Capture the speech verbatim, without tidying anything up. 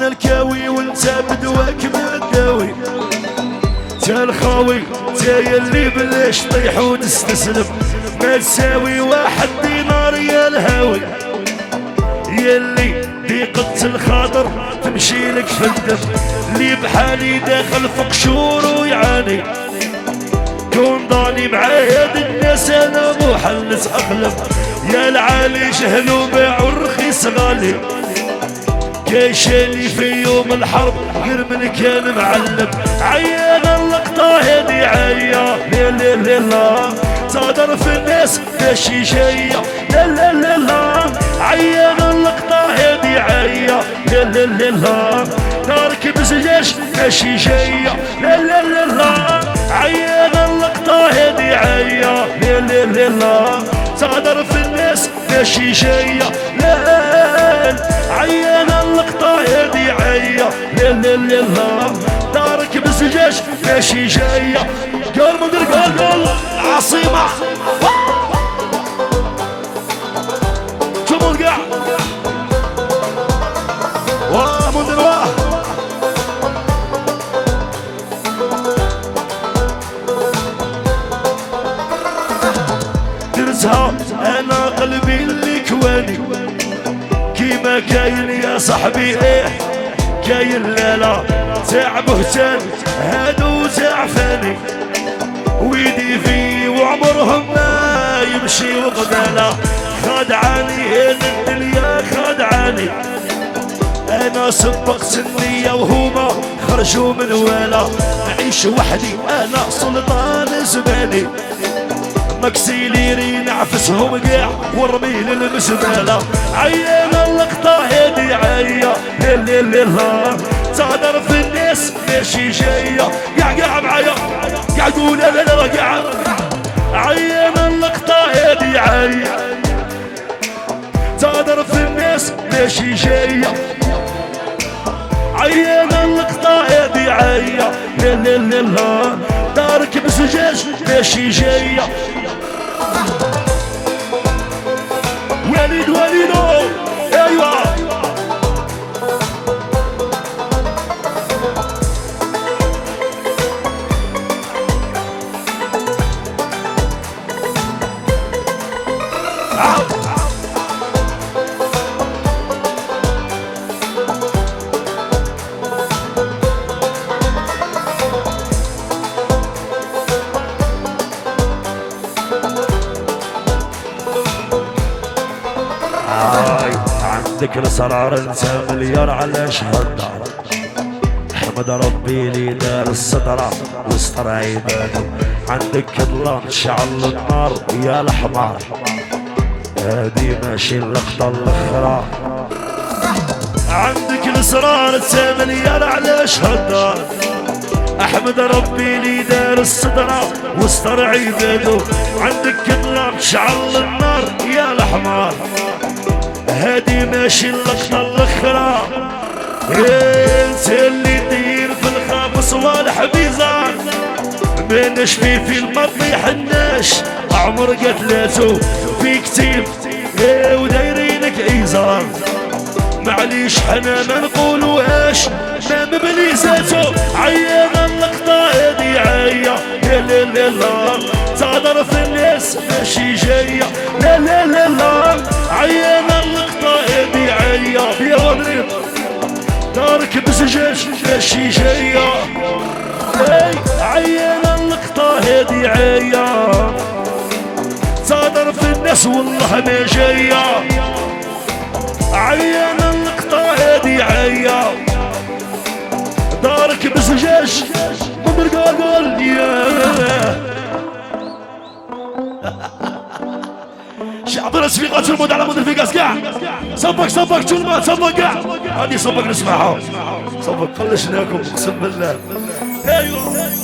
انا الكاوي وانت بدواك مداوي، تا الخاوي تا يلي بلاش طيح وتستسلم، ما تساوي واحد دينار يا الهاوي، يلي ضيقة الخاطر تمشي لك في الدم، اللي بحالي داخل في قشور ويعاني، كون ضاني مع هاد الناس انا محلس اقلب، يا العالي جهلوا باعوا الرخيص غالي، كايشالي في يوم الحرب غير من كان معلم، عيان اللقطة هادي عيا لا لا لا لا، تهدر في الناس ماشي جاية لا لا لا لا، عيان اللقطة هادي عيا لا لا لا لا، دارك بزجاج ماشي جاية لا لا لا لا، عيان اللقطة هادي عيا لا لا لا لا، تهدر في الناس ماشي جاية لا، عيان اللقطة هادي عيا لا لا لا لا، دارك بزجاج ماشي جاية، قال مدير قال قال عاصمة شوفوا القاع واه مدير واه درسها انا قلبي اللي كواني، كيما كاين يا صاحبي ايه كاين لا لا، تاع بهتان هادو تاع فاني، ويدي فيه وعمرهم ما يمشي وقباله، خدعاني هنا الدنيا خدعاني، انا سبقت النية وهما خرجوا من ولا، نعيش وحدي انا سلطان زماني، مكسيليري نعفسهم قاع ورمي للمزبالة، عيان اللقطة هادي عيا لا لا لا لا، تهدر في الناس ماشي جاية، قاع قاع معايا قاع قول لا لا لا قاع، عيان اللقطة هادي عيا، تهدر في الناس ماشي جاية، عيان اللقطة هادي عيا لا لا لا لا، دارك بزجاج ماشي جاية، وليد وليدو ايوه عندك الاسرار انت مليار على شهدار، احمد ربي لي دار السترة وستر عباده، عندك الله شعل النار يا الحمار، هادي ماشي اللقطة الاخرى، عندك الاسرار انت مليار على شهدار، احمد ربي لي دار السترة وستر عباده، عندك الله شعل النار يا الحمار، هادي ماشي اللقطة الاخرى، انت اللي دير في الخاف صوالح بيزار، ما نشفي في المطي حناش عمر قتلاته في كتيب ايه ودايرينك ايزار، معليش حنا ما نقولوهاش ما مبليزاته، عيان اللقطة هادي عيا لا لا لا لا، تهدر في الناس ماشي جاية لا لا لا لا، عيان اللقطة هادي عيا يا وليد، دارك بزجاج ماشي جاية، عيان اللقطة هادي عيا، تهدر في الناس والله ما جاية، عيان اللقطة هادي عيا، دارك بزجاج مدر قال يا شعب رسفيقات المود على مدر فيقاس قاع، صبك صبك تلمات صبك قاع، هادي صبك نسمعها صبك قلشناكم اقسم بالله ايوه.